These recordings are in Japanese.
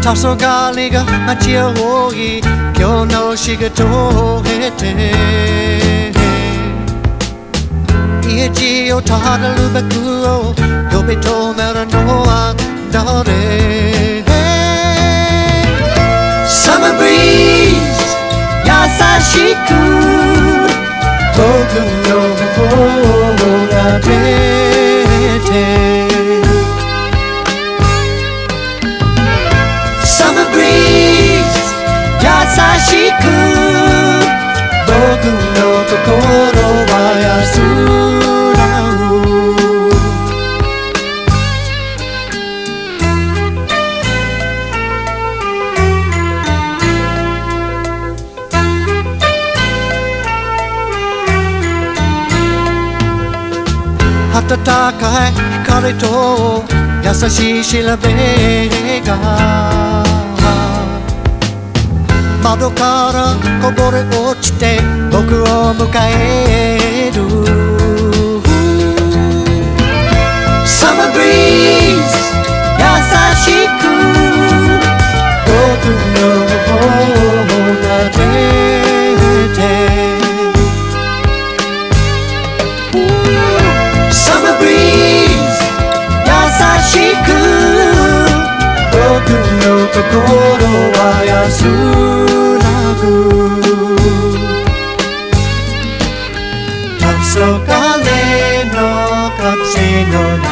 黄昏が街を覆い今日の仕事を経て家路をたどる僕を呼び止めるのは誰 Summer breeze 優しく僕の方が出てSummer breeze 優しく僕の心は安らぐ暖かい光と優しい調べが窓からこぼれ落ちて僕を迎える Summer breeze 優しく僕の方が出てSummer breeze 優しく僕の心は安らぐ黄昏の風の中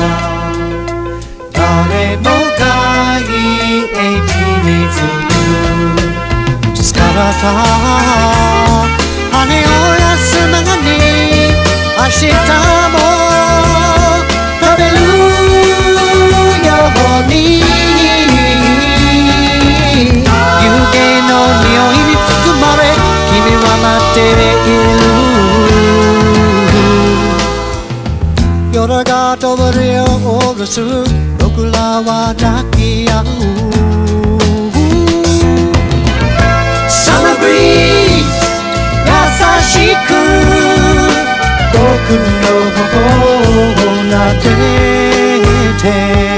誰もがいいエッジにつく疲れた羽を休まずに明日も食べるように湯気の匂いに包まれ君は待っている夜が飛ぶよう下ろす僕らは抱き合う Summer breeze 優しく僕の頬を撫でて